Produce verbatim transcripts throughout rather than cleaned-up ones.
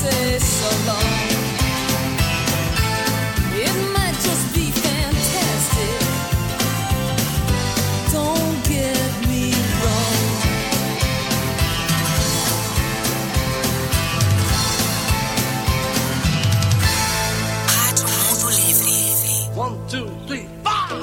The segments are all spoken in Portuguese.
say so long. It might just be fantastic. Don't get me wrong. Rádio Mundo Livre. One, two, three, five.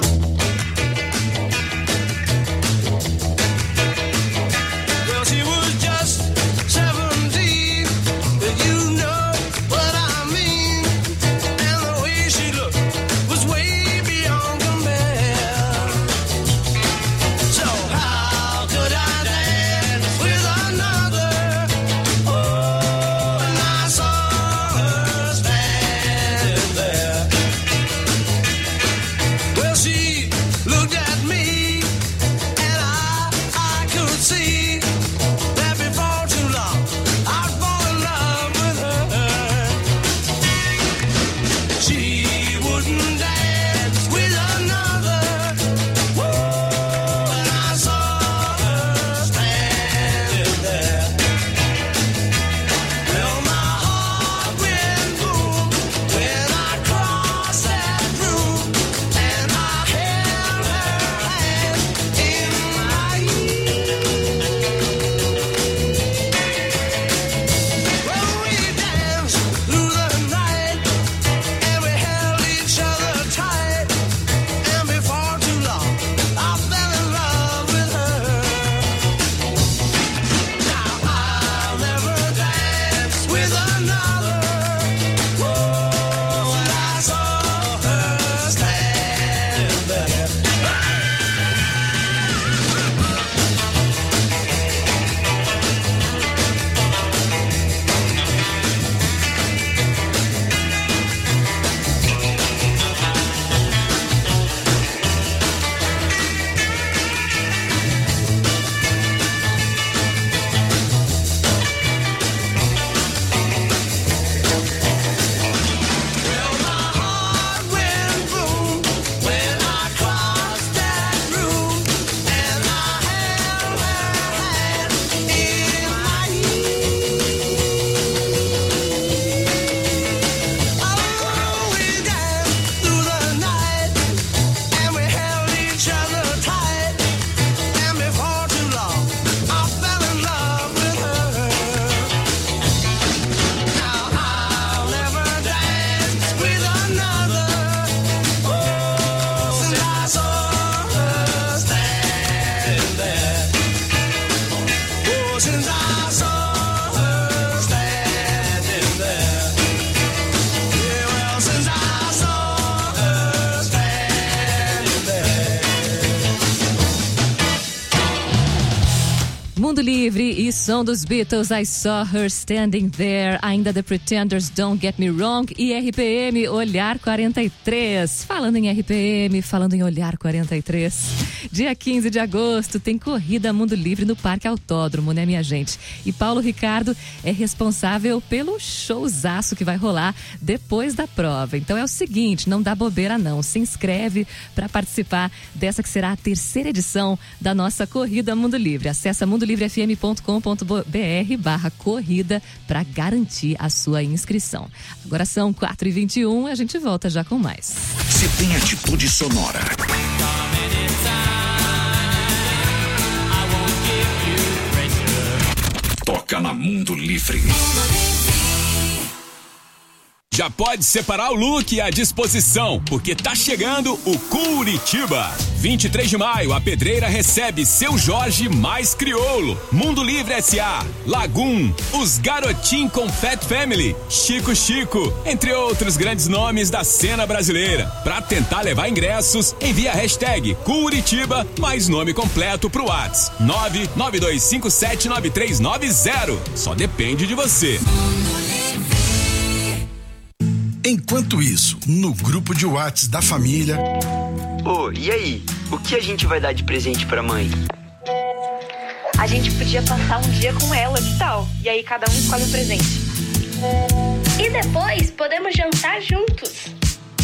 Well, she was just seventeen, and you know what I mean. And the way she looked was way beyond compare. So how could I dance with another? Oh, and I saw her standing there. Well, she looked at me, and I, I could see that before too long I'd fall in love with her. She wouldn't dance with another. Whoa, and I saw her standing there. Well, my heart went boom when I crossed that room, and I held her hand in mine. Well, we danced through the night, and we held each other tight, and before too long I fell in love with her. Now I'll never dance with another. Whoa, and I saw her standing there. Well, my heart went boom when I crossed that room, and I held her hand in mine. Oh, we danced through the night, and we held each other tight, and before too long I fell in love with her. Now I'll never dance with another. Oh, since I saw her standing there. Oh, since I saw her standing there. Yeah, well, since I saw her standing there. Mundo Livre e som dos Beatles, I Saw Her Standing There, ainda The Pretenders, Don't Get Me Wrong e R P M Olhar quarenta e três. Falando em R P M, falando em Olhar quarenta e três, dia quinze de agosto tem corrida Mundo Livre no Parque Autódromo, né, minha gente? E Paulo Ricardo é responsável pelo showzaço que vai rolar depois da prova. Então é o seguinte, não dá bobeira não, se inscreve para participar dessa que será a terceira edição da nossa corrida Mundo Livre. Acesse mundolivrefm ponto com ponto br barra corrida para garantir a sua inscrição. Agora são quatro e vinte e um, a gente volta já com mais. Se tem atitude sonora. Toca na Mundo Livre. Já pode separar o look à disposição, porque tá chegando o Curitiba. vinte e três de maio, a Pedreira recebe Seu Jorge mais Crioulo, Mundo Livre S A, Lagoon, Os Garotim com Fat Family, Chico Chico, entre outros grandes nomes da cena brasileira. Pra tentar levar ingressos, envia a hashtag Curitiba mais nome completo pro WhatsApp nove nove dois cinco sete nove três nove zero. Só depende de você. Enquanto isso, no grupo de WhatsApp da família... Ô, oh, e aí? O que a gente vai dar de presente pra mãe? A gente podia passar um dia com ela, que tal? E aí cada um escolhe um presente. E depois podemos jantar juntos.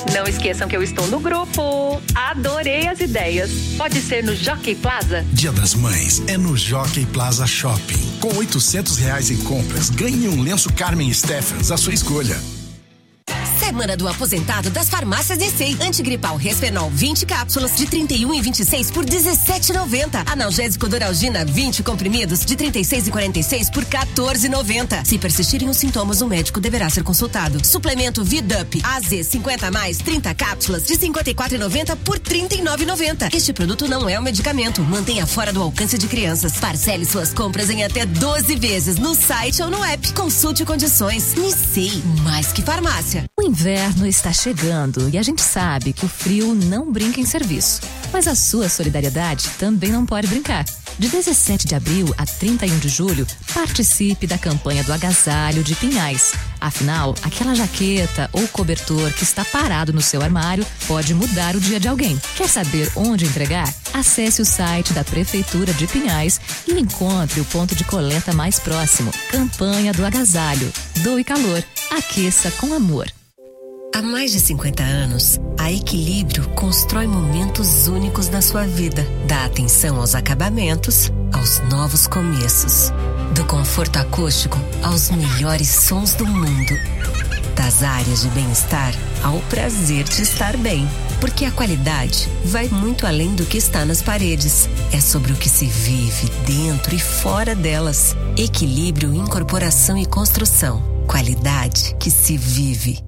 Não esqueçam que eu estou no grupo. Adorei as ideias. Pode ser no Jockey Plaza? Dia das Mães é no Jockey Plaza Shopping. Com oitocentos reais em compras, ganhe um lenço Carmen Stephens, a sua escolha. Semana do Aposentado das Farmácias D C. Antigripal Respenol vinte cápsulas de trinta e um e vinte e seis por dezessete e noventa. Analgésico Doralgina vinte comprimidos de trinta e seis e quarenta e seis por quatorze e noventa. Se persistirem os sintomas, o médico deverá ser consultado. Suplemento Vidup A Z cinquenta mais trinta cápsulas de cinquenta e quatro e noventa por trinta e nove e noventa. Este produto não é um medicamento. Mantenha fora do alcance de crianças. Parcele suas compras em até doze vezes no site ou no app. Consulte condições. Nicei, mais que farmácia. O inverno está chegando e a gente sabe que o frio não brinca em serviço. Mas a sua solidariedade também não pode brincar. De dezessete de abril a trinta e um de julho, participe da campanha do agasalho de Pinhais. Afinal, aquela jaqueta ou cobertor que está parado no seu armário pode mudar o dia de alguém. Quer saber onde entregar? Acesse o site da Prefeitura de Pinhais e encontre o ponto de coleta mais próximo. Campanha do agasalho. Doe calor. Aqueça com amor. Há mais de cinquenta anos, a Equilíbrio constrói momentos únicos na sua vida. Dá atenção aos acabamentos, aos novos começos. Do conforto acústico aos melhores sons do mundo. Das áreas de bem-estar ao prazer de estar bem. Porque a qualidade vai muito além do que está nas paredes. É sobre o que se vive dentro e fora delas. Equilíbrio, incorporação e construção. Qualidade que se vive.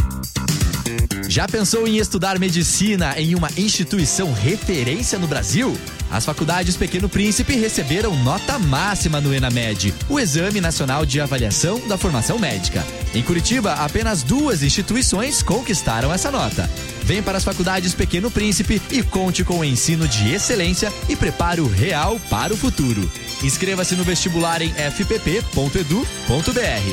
Já pensou em estudar medicina em uma instituição referência no Brasil? As faculdades Pequeno Príncipe receberam nota máxima no ENAMED, o Exame Nacional de Avaliação da Formação Médica. Em Curitiba, apenas duas instituições conquistaram essa nota. Vem para as faculdades Pequeno Príncipe e conte com o ensino de excelência e preparo real para o futuro. Inscreva-se no vestibular em f p p ponto edu ponto b r.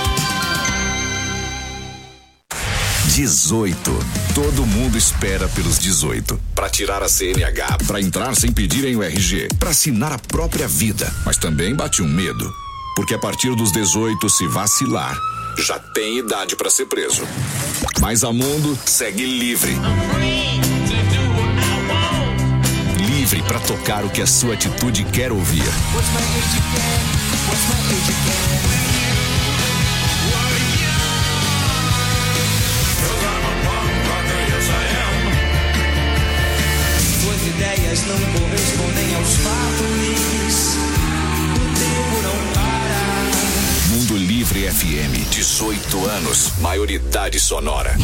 dezoito. Todo mundo espera pelos dezoito. Para tirar a C N H, para entrar sem pedirem o R G, para assinar a própria vida. Mas também bate um medo. Porque a partir dos dezoito, se vacilar, já tem idade para ser preso. Mas a Mundo segue livre. Livre para tocar o que a sua atitude quer ouvir. Ideias não correspondem aos fatos. O tempo não para. Mundo Livre F M, dezoito anos, maioridade sonora.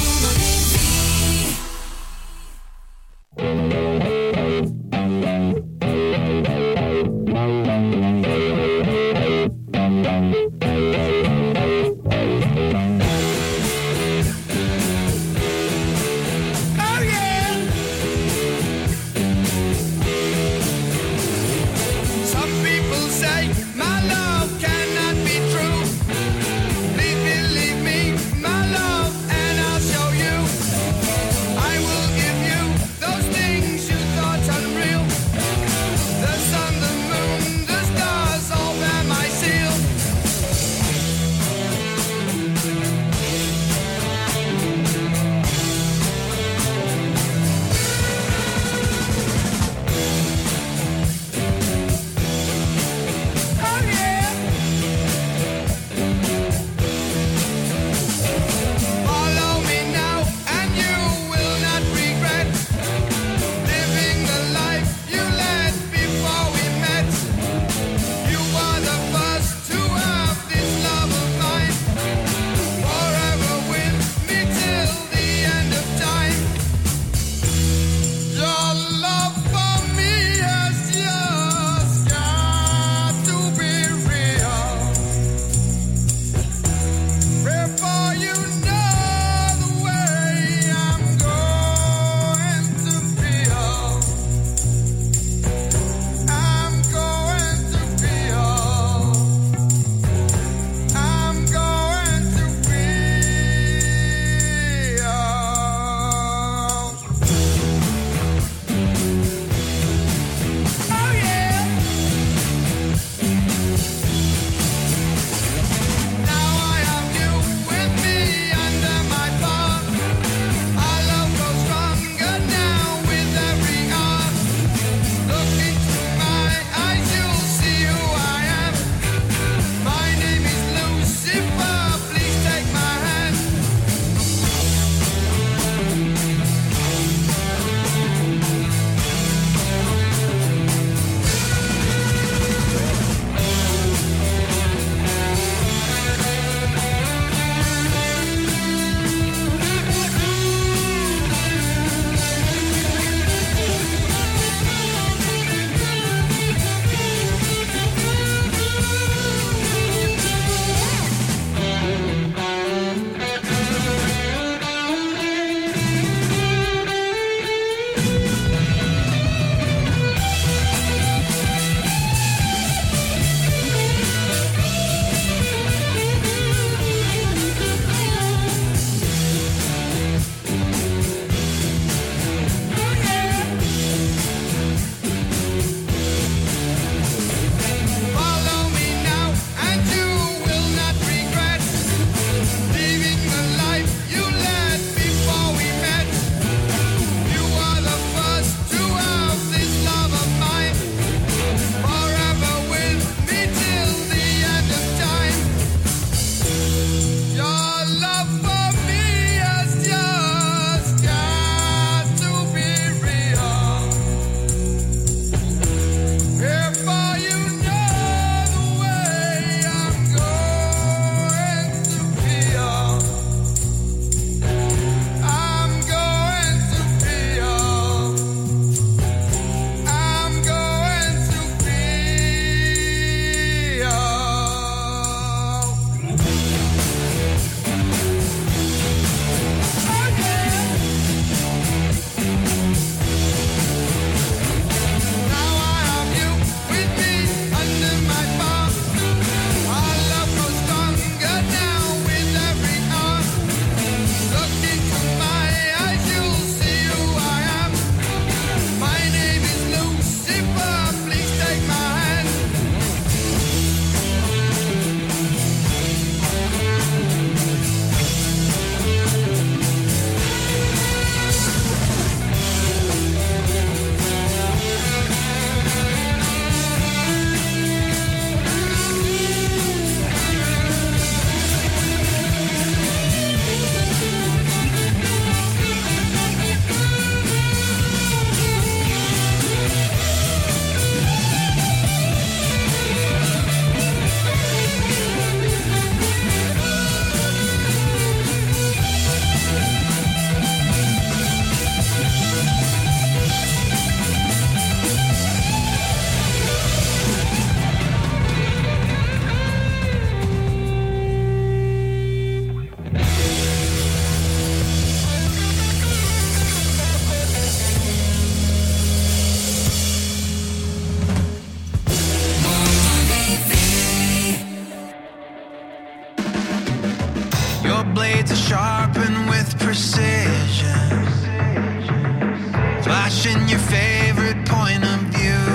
blades are sharpened with precision, flashing your favorite point of view.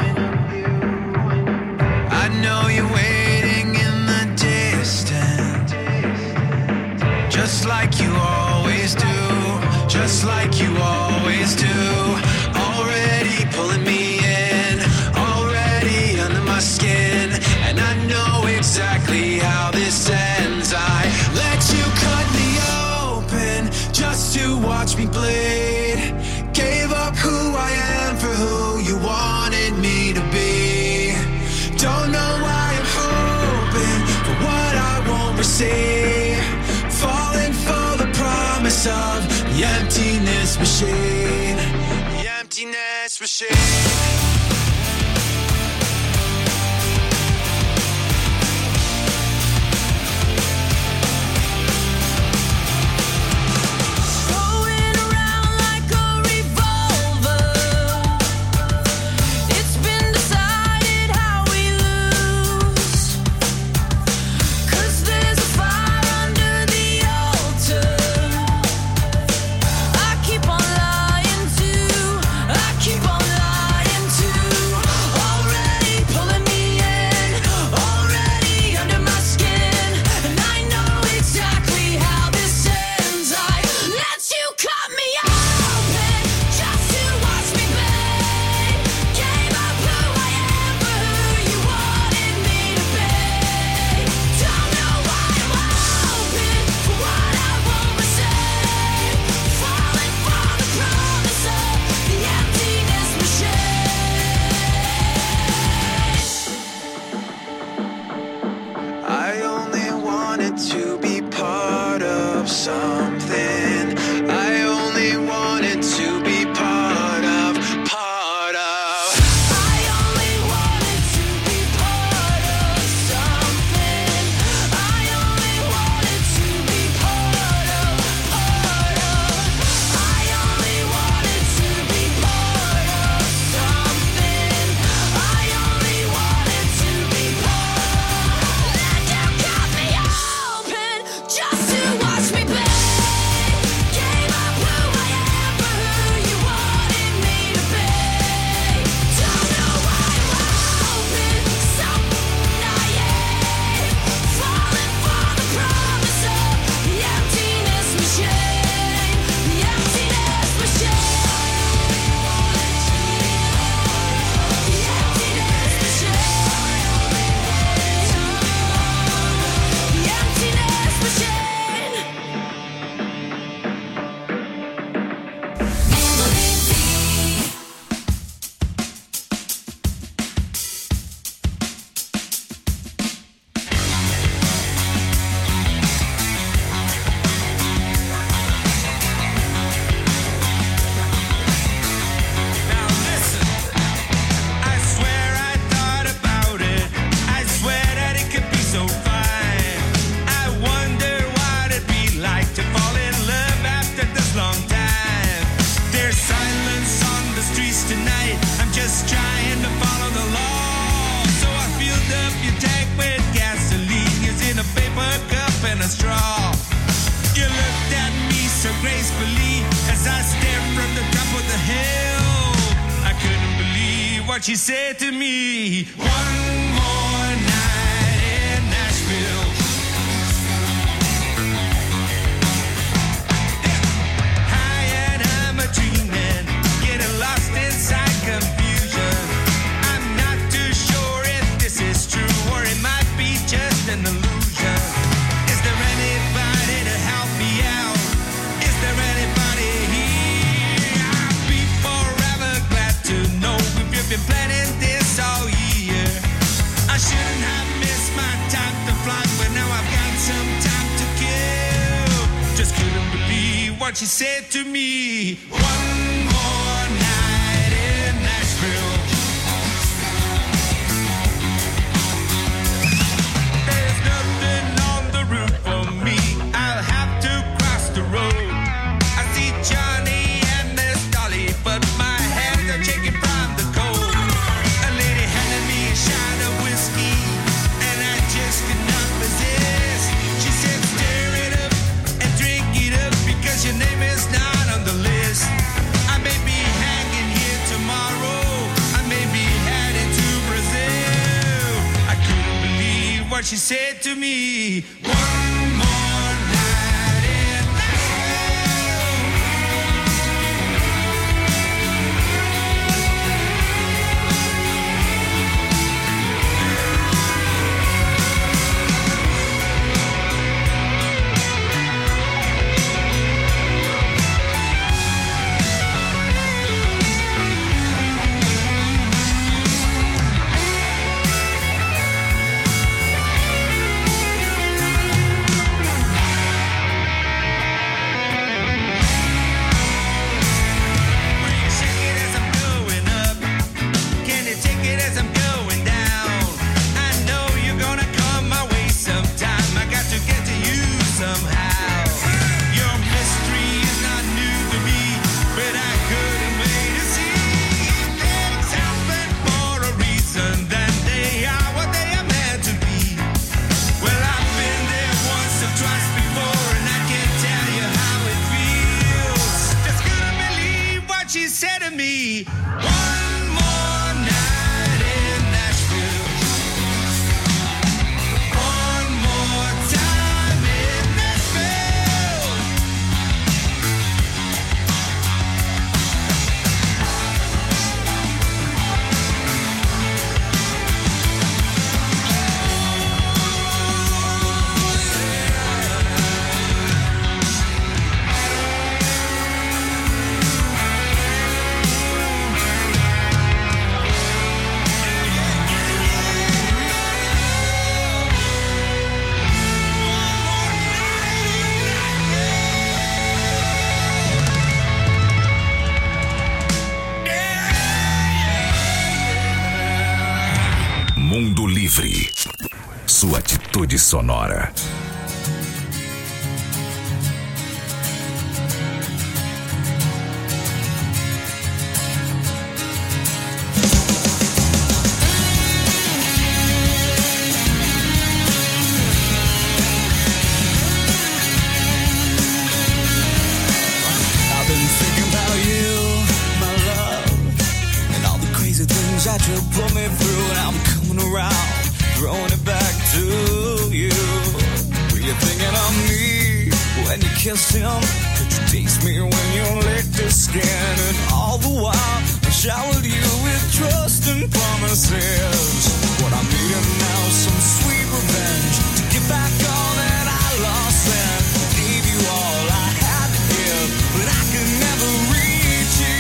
I know you're waiting in the distance, just like you always do, just like you always do. Already pulling me in, already under my skin, and I know exactly how this ends. I let you cut me open just to watch me bleed. Gave up who I am for who you wanted me to be. Don't know why I'm hoping for what I won't receive. Falling for the promise of the emptiness machine. The emptiness machine. What she said to me. One more night in Nashville. High and I'm a dreaming, getting lost inside confusion. I'm not too sure if this is true or it might be just an illusion. Is there anybody to help me out? Is there anybody here? I'll be forever glad to know if you've been planning this all year. I shouldn't have missed my time to fly, but now I've got some time to kill. Just couldn't believe what she said to me. One more night in Nashville. There's nothing on the route for me. I'll have to cross the road. I see Johnny and Miss Dolly, but my hands are shaking from the cold. A lady handed me a shot of whiskey, and I just could not resist. She said, stir it up, what she said to me. One more night in Mundo Livre. Sua atitude sonora. That you put me through, and I'm coming around, throwing it back to you. Were you thinking of me when you kissed him? Could you taste me when you licked his skin? And all the while I showered you with trust and promises. What I'm needing now is some sweet revenge to get back all that I lost then. I gave you all I had to give, but I could never reach you.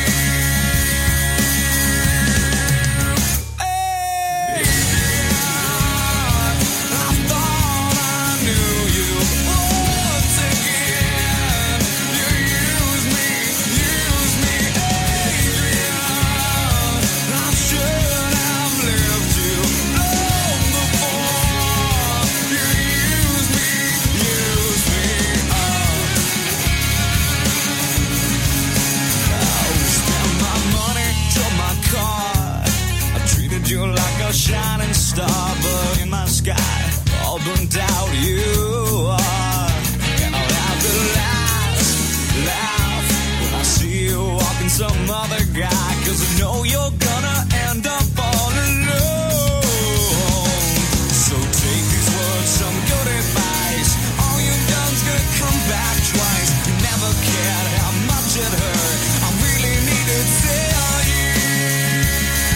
You like a shining star, but in my sky, all burnt out you are. And I'll have to laugh, laugh when I see you walking some other guy, 'cause I know you're gonna end up all alone. So take these words, some good advice. All you've done's gonna come back twice. You never cared how much it hurt. I really need to tell you.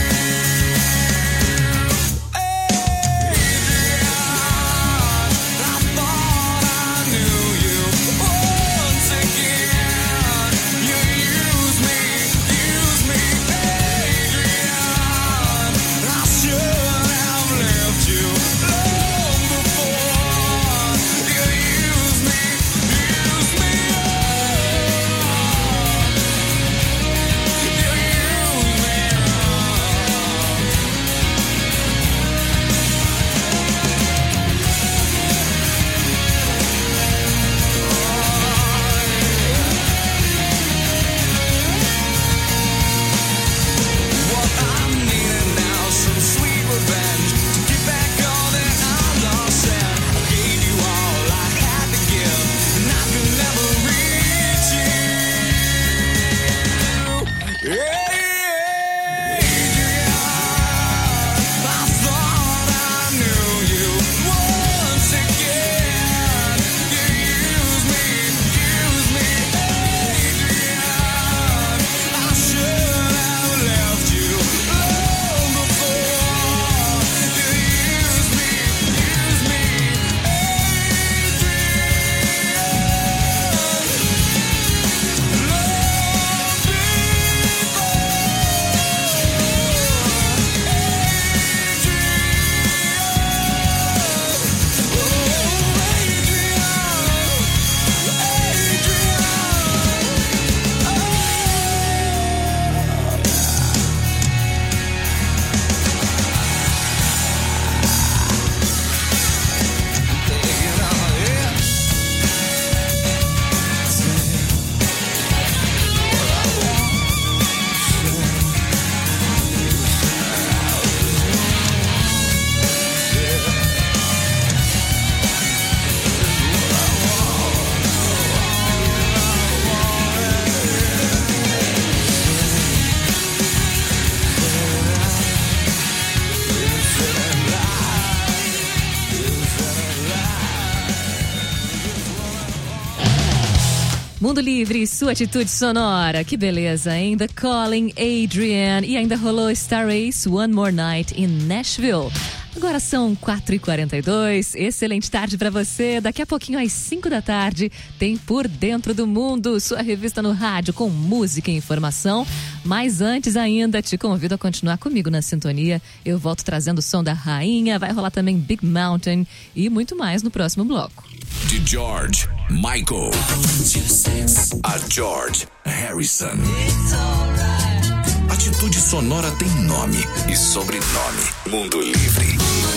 I Mundo Livre, sua atitude sonora. Que beleza, hein? The Calling, Adrian. E ainda rolou Star Ace, One More Night in Nashville. Agora são quatro e quarenta e dois. Excelente tarde pra você. Daqui a pouquinho, às cinco da tarde, tem Por Dentro do Mundo, sua revista no rádio com música e informação. Mas antes ainda, te convido a continuar comigo na sintonia. Eu volto trazendo o som da rainha. Vai rolar também Big Mountain e muito mais no próximo bloco. De George Michael a George Harrison. Atitude sonora tem nome e sobrenome. Mundo Livre.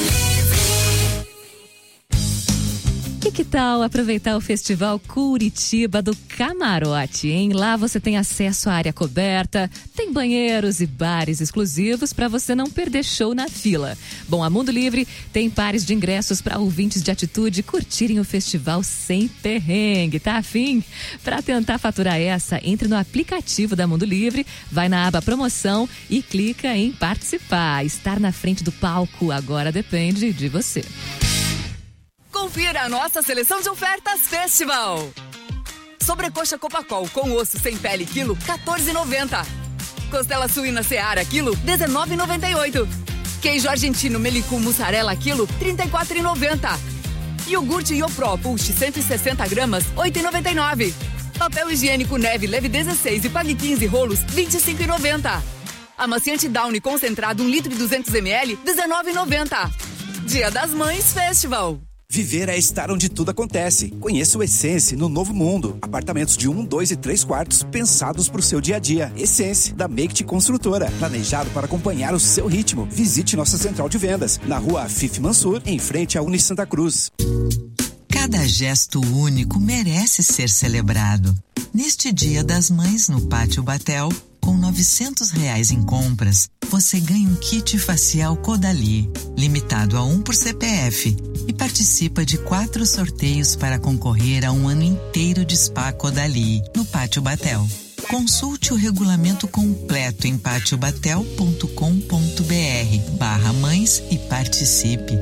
E que tal aproveitar o Festival Curitiba do Camarote, hein? Lá você tem acesso à área coberta, tem banheiros e bares exclusivos para você não perder show na fila. Bom, a Mundo Livre tem pares de ingressos para ouvintes de atitude curtirem o festival sem perrengue, tá afim? Para tentar faturar essa, entre no aplicativo da Mundo Livre, vai na aba promoção e clica em participar. Estar na frente do palco agora depende de você. Confira a nossa seleção de ofertas Festival. Sobrecoxa Copacol com osso sem pele quilo, quatorze reais e noventa centavos. Costela suína Seara quilo, dezenove reais e noventa e oito centavos. Queijo argentino Melicum mussarela quilo, trinta e quatro reais e noventa centavos. Iogurte Iopro Pulse cento e sessenta gramas, oito reais e noventa e nove centavos. Papel higiênico Neve Leve dezesseis e Pague quinze rolos, vinte e cinco reais e noventa centavos. Amaciante Downy concentrado um litro e duzentos mililitros, dezenove reais e noventa centavos. Dia das Mães Festival. Viver é estar onde tudo acontece. Conheça o Essence no Novo Mundo. Apartamentos de um, dois e três quartos pensados para o seu dia a dia. Essence, da Make Construtora. Planejado para acompanhar o seu ritmo. Visite nossa central de vendas, na rua Afif Mansur, em frente à Uni Santa Cruz. Cada gesto único merece ser celebrado. Neste Dia das Mães, no Pátio Batel, com novecentos reais em compras, você ganha um kit facial Caudalie, limitado a um por C P F, e participa de quatro sorteios para concorrer a um ano inteiro de spa Caudalie, no Pátio Batel. Consulte o regulamento completo em patiobatel ponto com ponto br barra mães e participe.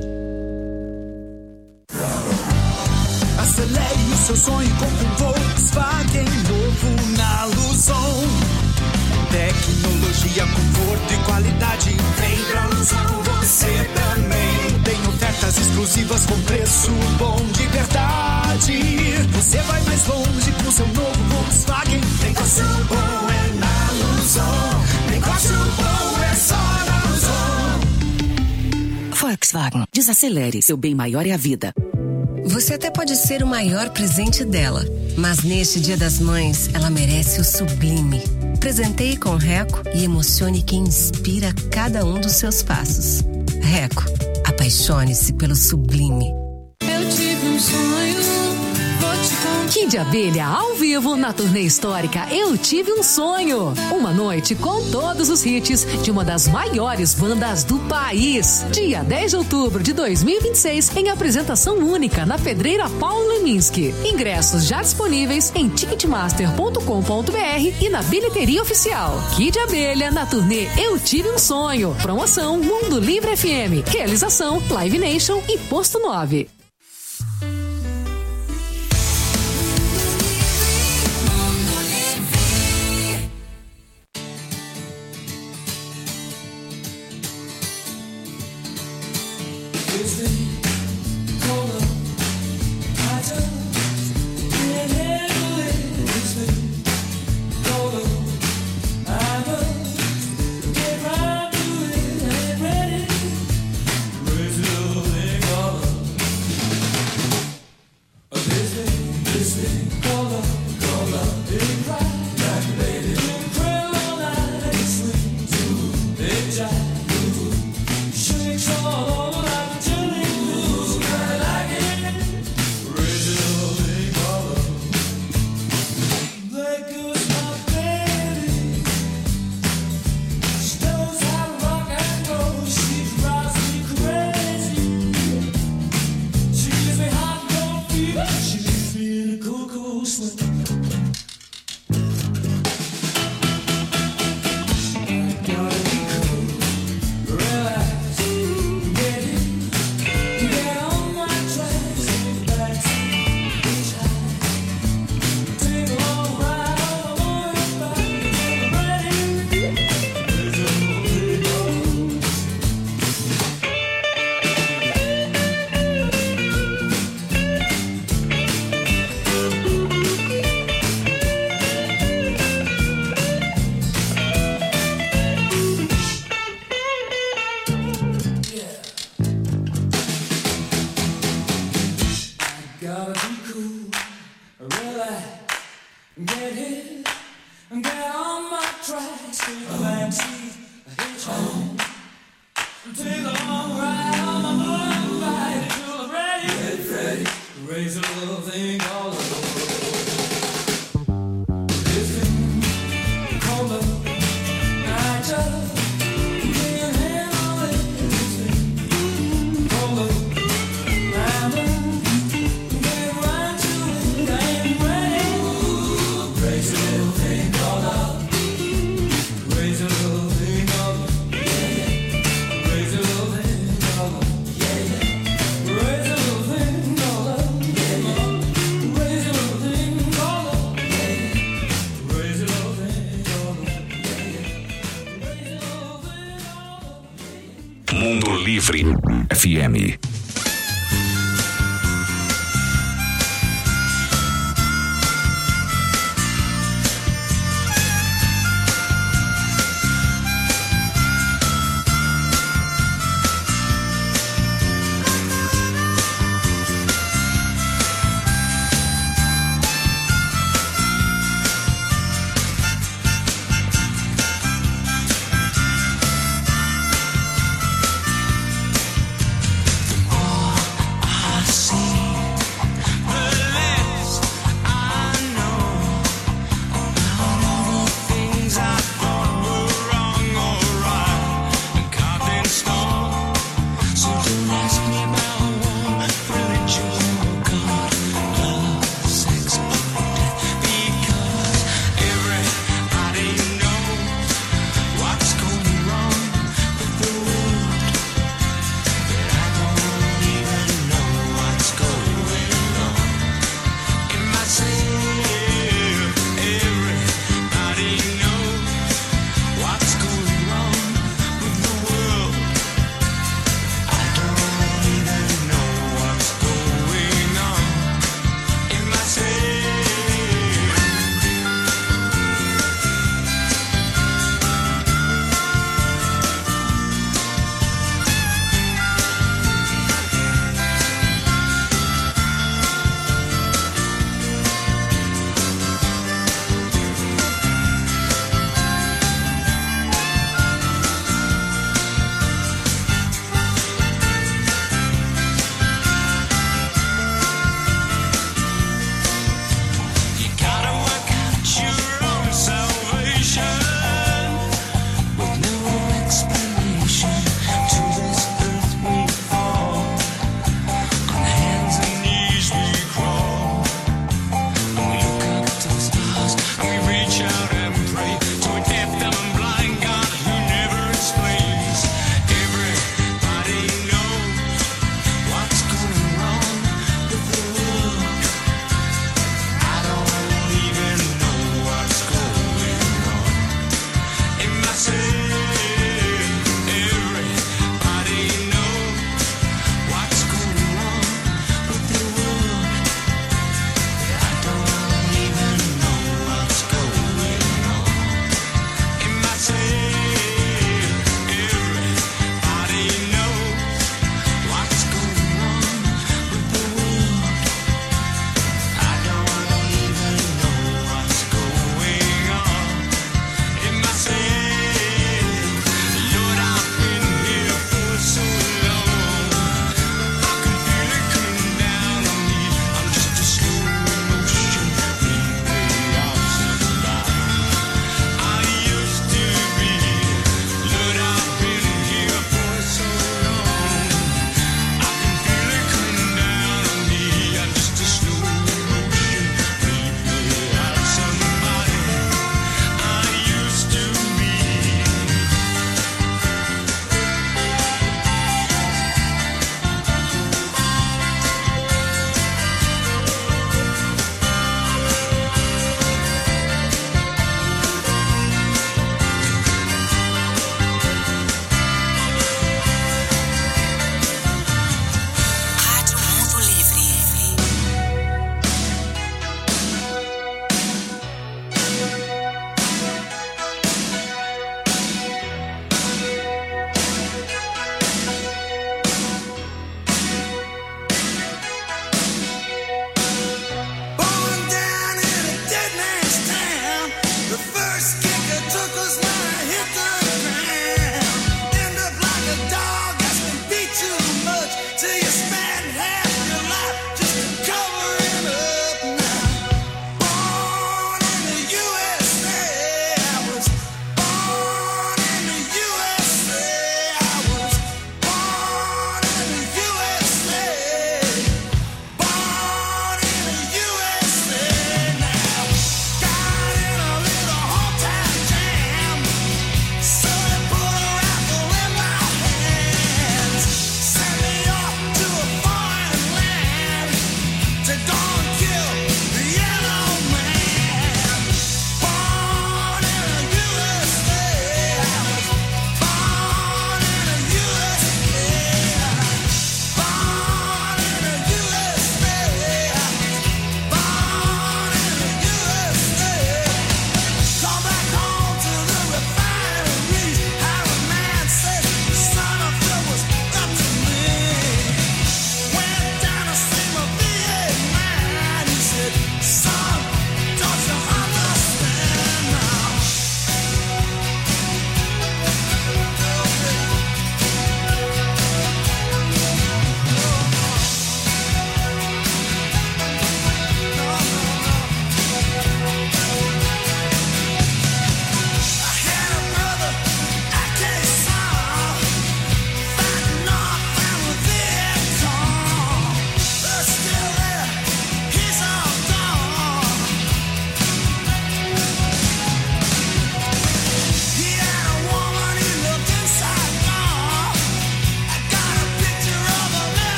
Acelere o seu sonho com um Volkswagen novo na Luzon. Tecnologia, conforto e qualidade. Vem pra Luzon você também. Tem ofertas exclusivas com preço bom de verdade. Você vai mais longe com seu novo Volkswagen. Negócio bom é na Luzon. Negócio bom é só na Luzon. Volkswagen. Desacelere. Seu bem maior é a vida. Você até pode ser o maior presente dela, mas neste Dia das Mães, ela merece o sublime. Presenteie com Reco e emocione quem inspira cada um dos seus passos. Reco, apaixone-se pelo sublime. Eu tive um sonho, vou te contar. Kid Abelha ao vivo na turnê histórica Eu Tive um Sonho. Uma noite com todos os hits de uma das maiores bandas do país. Dia dez de outubro de dois mil e vinte e seis, em apresentação única na Pedreira Paulo Leminski. Ingressos já disponíveis em ticketmaster ponto com ponto br e na bilheteria oficial. Kid Abelha na turnê Eu Tive um Sonho. Promoção Mundo Livre F M. Realização Live Nation e Posto nove. Take a gotta be cool, relax, get hit, get on my tracks, take a backseat, hitch home, take a long ride on my motorbike till I'm ready, get ready, raise a little thing called love. It's been colder, I just can't handle it. It's been colder, I'm get right to it, I'm ready. Raise a little thing called love. Raise a little thing called love. Raise a little thing called love. Raise a little thing called love. Raise a little thing called love. Raise a little thing called love. Mundo Livre F M. The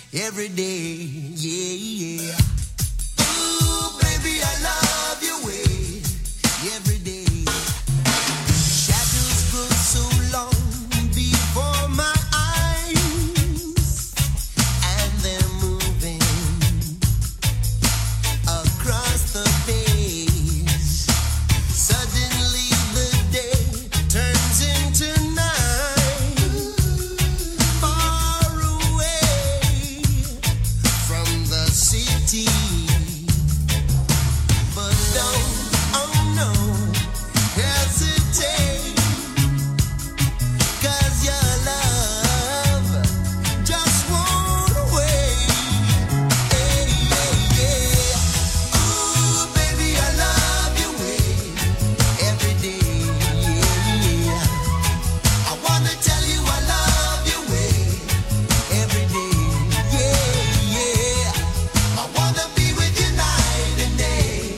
every day, yeah, yeah. Ooh, baby, I love your way, every day. Shadows grow so long before my eyes, and they're moving across the page. Suddenly the day turns into night, far away from the city. But don't, oh no, hesitate, 'cause your love just won't wait. Hey, yeah, yeah. Ooh, baby, I love your way every day. Yeah. I wanna tell you I love your way every day. Yeah, yeah. I wanna be with you night and day.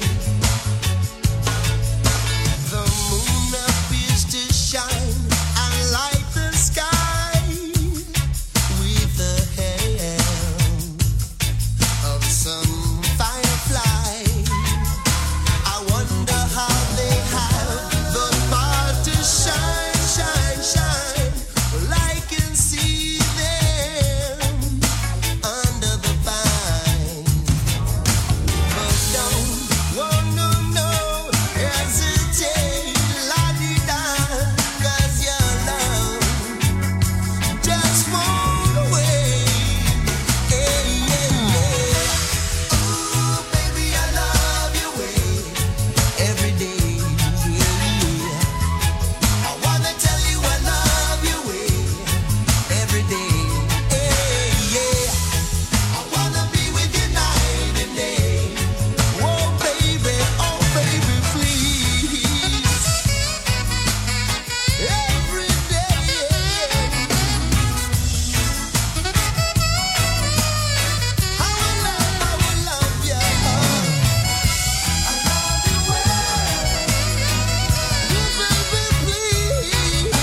The moon appears to shine and light the sky with the help of some firefly. I wonder how they have the power to shine, shine, shine. Well, I can see them under the vine. But don't, oh no, no, hesitate, la-di-da, 'cause your love just won't wait. Hey, yeah, yeah. Ooh, baby, I love your way every day. Yeah. I wanna tell you I love your way every day. Hey, yeah. I wanna be with you night and day. Oh, baby, oh, baby, please. Every day. I will love, I will love you. I love you well. Baby, please.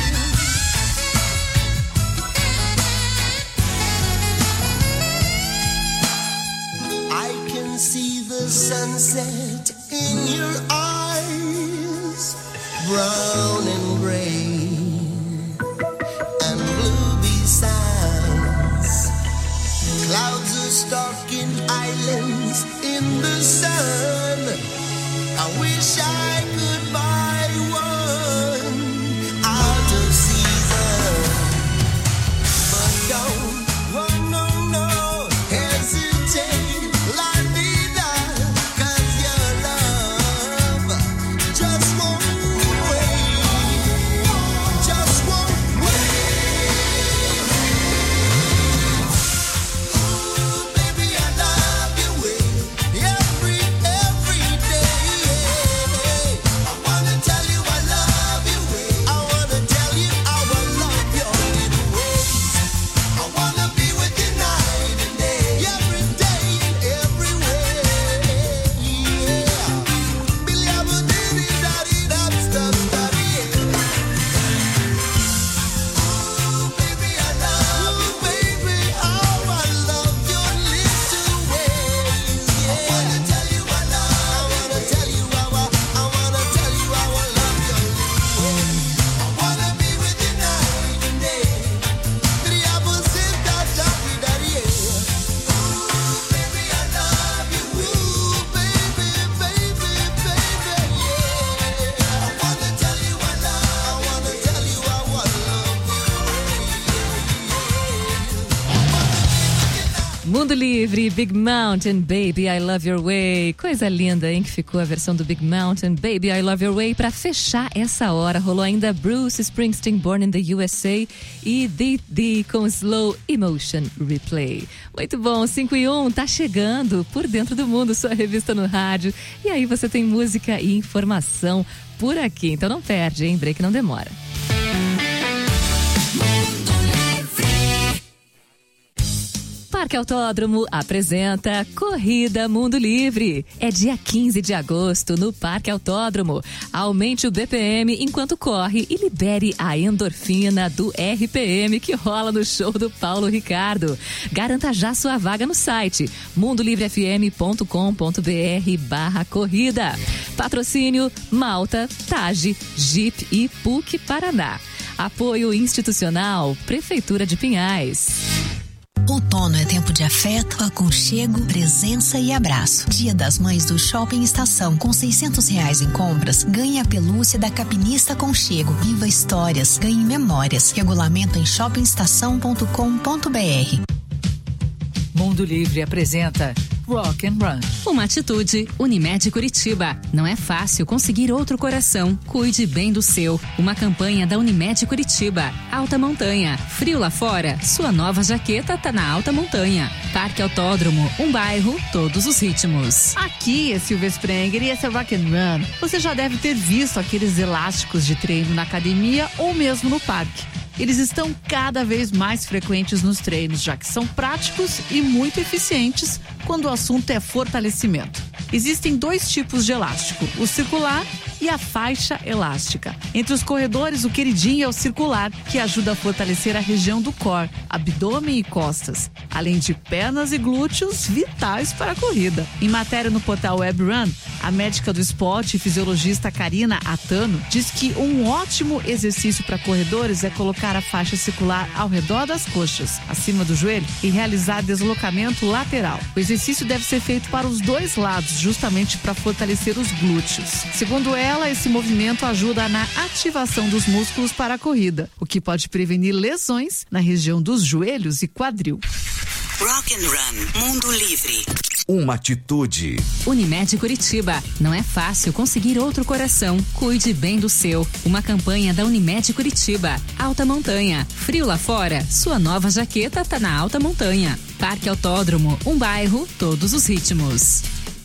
I can see the sunset in your eyes, brown and gray and blue besides. Clouds are stalking islands in the sun. I wish I could buy one out of season. But don't, oh no, no, hesitate, la-di-da, 'cause your love just won't wait, just won't wait. Ooh, baby, I love your way every, every day. I wanna tell you I love your way. I wanna tell you how I love your little ways. I wanna be with you night and day, every day and every way. Yeah. Billy, I'm a diddy, daddy, dab, stub, daddy. Ooh, baby, I love you, baby, how I love your little ways. Yeah. I wanna tell you I love, I wanna tell you how I, I wanna tell you how I love your little ways. I wanna be with you night and day. Billy, I'm a sit down, daddy, daddy. Ooh, baby, I love you. Ooh, baby, baby, baby, yeah. I wanna tell you I love, I wanna tell you how I love Mundo Livre, Big Mountain, Baby, I Love Your Way. Coisa linda, hein, que ficou a versão do Big Mountain, Baby, I Love Your Way. Pra fechar essa hora, rolou ainda Bruce Springsteen, Born in the U S A e D D com Slow Emotion Replay. Muito bom, cinco e um, tá chegando Por Dentro do Mundo, sua revista no rádio. E aí você tem música e informação por aqui, então não perde, hein, break não demora. Parque Autódromo apresenta Corrida Mundo Livre. É dia quinze de agosto no Parque Autódromo. Aumente o B P M enquanto corre e libere a endorfina do R P M que rola no show do Paulo Ricardo. Garanta já sua vaga no site mundolivrefm.com.br barra corrida. Patrocínio Malta, Tage, Jeep e P U C Paraná. Apoio institucional Prefeitura de Pinhais. Outono é tempo de afeto, aconchego, presença e abraço. Dia das Mães do Shopping Estação. Com seiscentos reais em compras, ganhe a pelúcia da Capinista Aconchego. Viva histórias, ganhe memórias. Regulamento em shopping estação ponto com ponto br. Mundo Livre apresenta Rock and Run. Uma atitude, Unimed Curitiba. Não é fácil conseguir outro coração. Cuide bem do seu. Uma campanha da Unimed Curitiba. Alta Montanha. Frio lá fora? Sua nova jaqueta tá na Alta Montanha. Parque Autódromo. Um bairro, todos os ritmos. Aqui é Silvia Sprenger e esse é Rock and Run. Você já deve ter visto aqueles elásticos de treino na academia ou mesmo no parque. Eles estão cada vez mais frequentes nos treinos, já que são práticos e muito eficientes quando o assunto é fortalecimento. Existem dois tipos de elástico, o circular e a faixa elástica. Entre os corredores, o queridinho é o circular, que ajuda a fortalecer a região do core, abdômen e costas, além de pernas e glúteos vitais para a corrida. Em matéria no portal WebRun, a médica do esporte e fisiologista Karina Atano diz que um ótimo exercício para corredores é colocar a faixa circular ao redor das coxas, acima do joelho, e realizar deslocamento lateral. O exercício deve ser feito para os dois lados, justamente para fortalecer os glúteos. Segundo ela, esse movimento ajuda na ativação dos músculos para a corrida, o que pode prevenir lesões na região dos joelhos e quadril. Rock and Run, Mundo Livre. Uma atitude. Unimed Curitiba. Não é fácil conseguir outro coração. Cuide bem do seu. Uma campanha da Unimed Curitiba. Alta Montanha. Frio lá fora? Sua nova jaqueta tá na Alta Montanha. Parque Autódromo. Um bairro, todos os ritmos.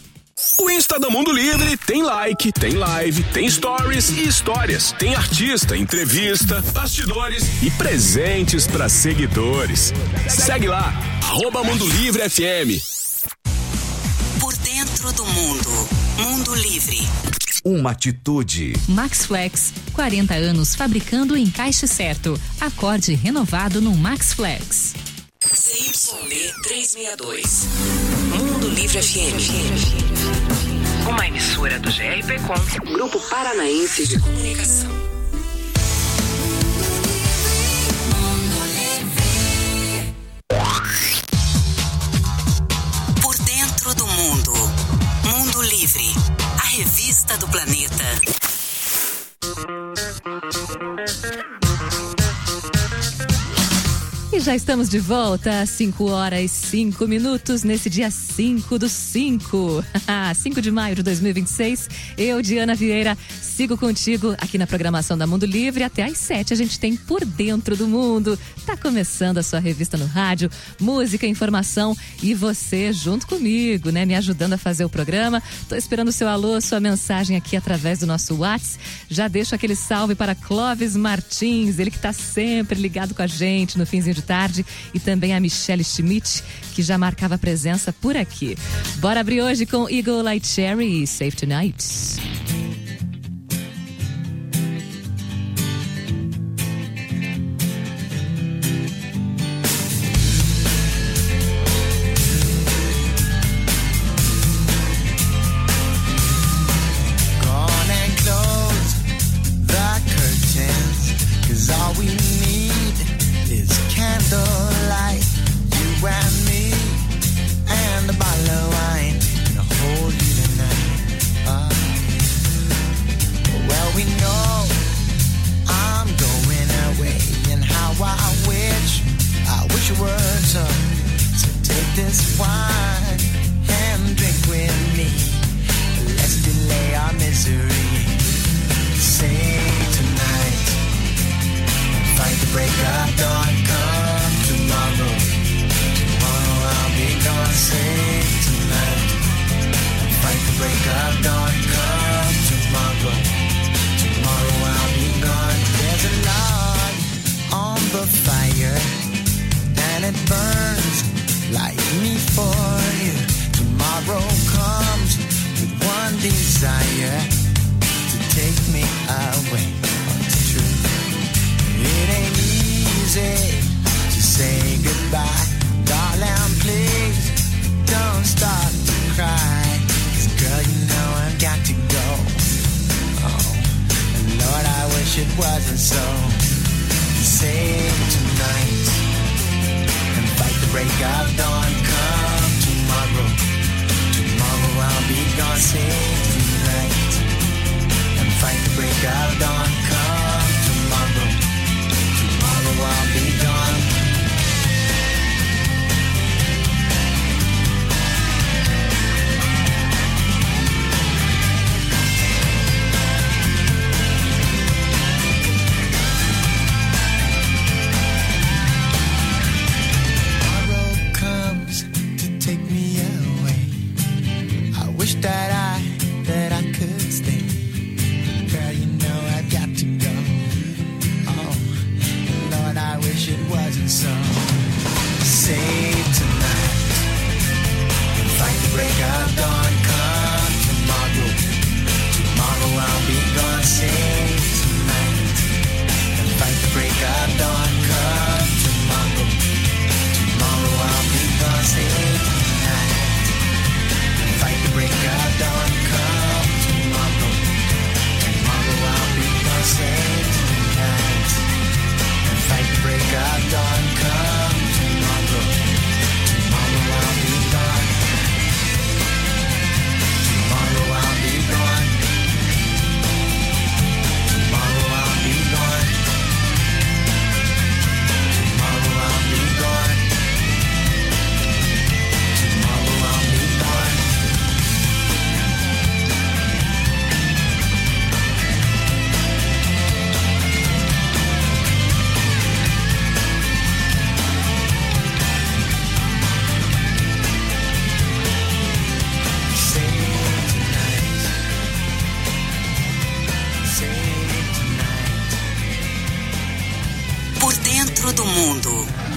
O Insta do Mundo Livre tem like, tem live, tem stories e histórias. Tem artista, entrevista, bastidores e presentes para seguidores. Segue lá, arroba Mundo Livre F M. Por dentro do mundo, Mundo Livre. Uma atitude. Max Flex, quarenta anos fabricando o encaixe certo. Acorde renovado no Max Flex. C Y B trezentos e sessenta e dois. Mundo Livre F M. Uma emissora do G R P Com, Grupo Paranaense de Comunicação. Por dentro do mundo, Mundo Livre, a revista do planeta. E já estamos de volta às cinco horas e cinco minutos nesse dia cinco do cinco. cinco de maio de dois mil e vinte e seis. Eu, Diana Vieira, sigo contigo aqui na programação da Mundo Livre. Até às sete a gente tem Por Dentro do Mundo. Tá começando a sua revista no rádio, música, informação e você junto comigo, né? Me ajudando a fazer o programa. Tô esperando o seu alô, sua mensagem aqui através do nosso WhatsApp. Já deixo aquele salve para Clóvis Martins, ele que tá sempre ligado com a gente no finzinho de tarde, e também a Michelle Schmidt, que já marcava presença por aqui. Bora abrir hoje com Eagle Light Cherry e Safe Tonight. Gone and close the curtains, 'cause all we need is candlelight, you and me, and a bottle of wine to hold you tonight. Uh, well, we know I'm going away, and how I wish, I wish it were so. So take this wine and drink with me. Let's delay our misery. Say tonight, fight the break of dawn, come tomorrow. Tomorrow I'll be gone, say tonight. Fight the break of dawn, come tomorrow. Tomorrow I'll be gone. There's a log on the fire, and it burns like me for you. Tomorrow comes with one desire to take me away. It's true. It ain't easy to say goodbye. Darling, please don't start to cry. 'Cause girl, you know I've got to go. Oh, and Lord, I wish it wasn't so. Save tonight and fight the break of dawn. Come tomorrow, tomorrow I'll be gone. Save tonight and fight the break of dawn. Come tomorrow, tomorrow I'll be gone. That I, that I could stay. Girl, you know I've got to go. Oh, Lord, I wish it wasn't so. Save tonight and fight the break of dawn. Come tomorrow, tomorrow I'll be gone. Save tonight and fight the break of dawn. Come tomorrow, tomorrow I'll be gone. Save fight the break of dawn. Come tomorrow, tomorrow I'll be gone. Save tonight and fight the break of dawn. Come tomorrow, tomorrow I'll be gone. Tomorrow I'll be gone. Tomorrow I'll be gone. Tomorrow I'll be gone. Tomorrow I'll be gone. Por dentro do mundo.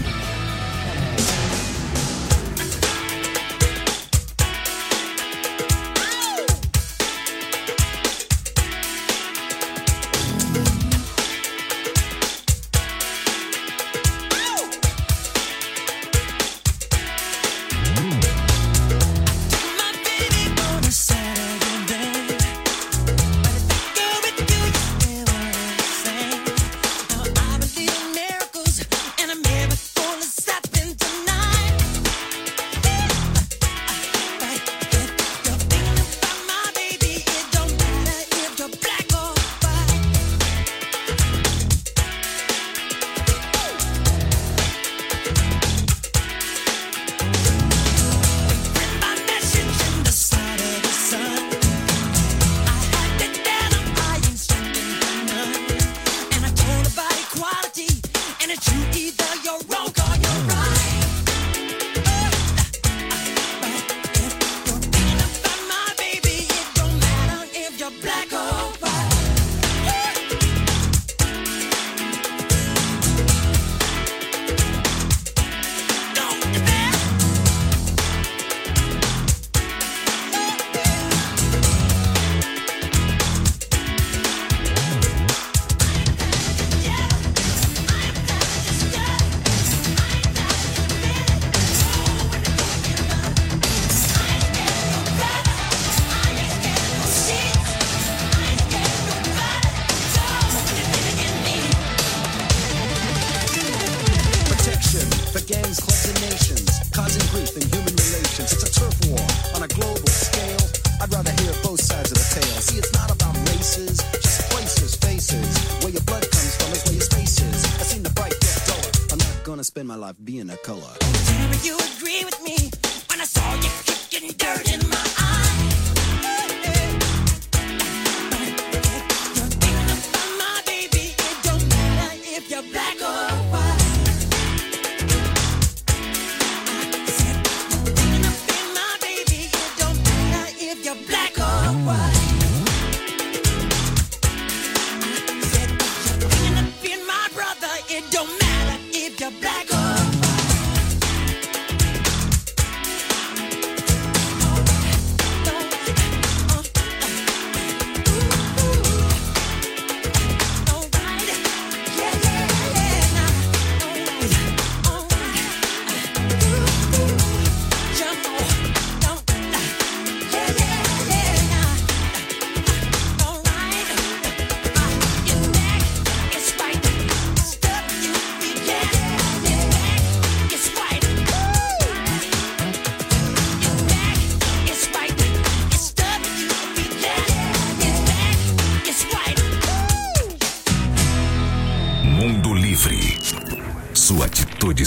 Spend my life being a color. Tell me you agree with me when I saw you kicking dirt in my eye. You're thinking about my baby. It don't matter if you're black or white. I said you're thinking about my baby. It don't matter if you're black or white. I said you're thinking about my brother. It don't matter if you're black or white.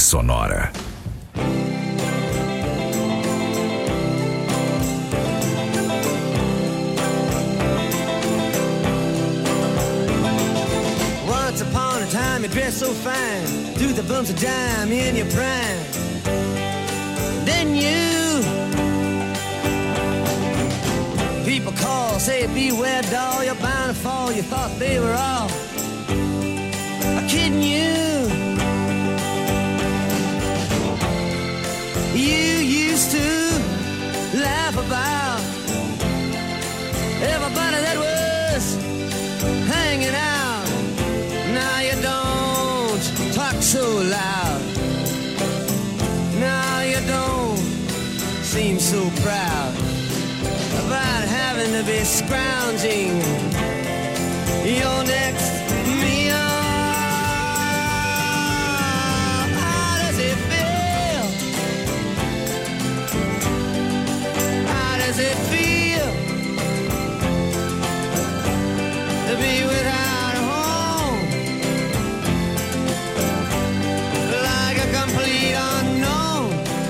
Sonora. Once upon a time you dressed so fine, threw the bumps of dime in your prime. Then you, people call, say beware doll, you're bound to fall. You thought they were all kidding you. You used to laugh about everybody that was hanging out. Now you don't talk so loud. Now you don't seem so proud about having to be scrounging your next meal. How does it feel? How does it feel to be without a home? Like a complete unknown,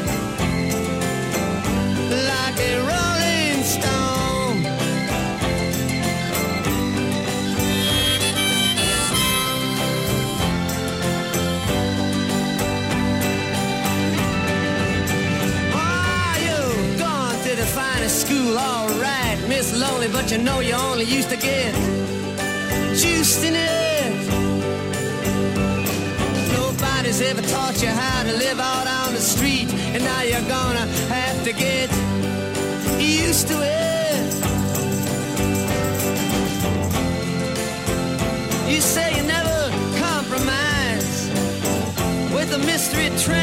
like a rolling stone. Oh, you've gone to the finest school, all right, Miss Lonely, but you know you only used to get juiced in it. Nobody's ever taught you how to live out on the street, and now you're gonna have to get used to it. You say you never compromise with the mystery train.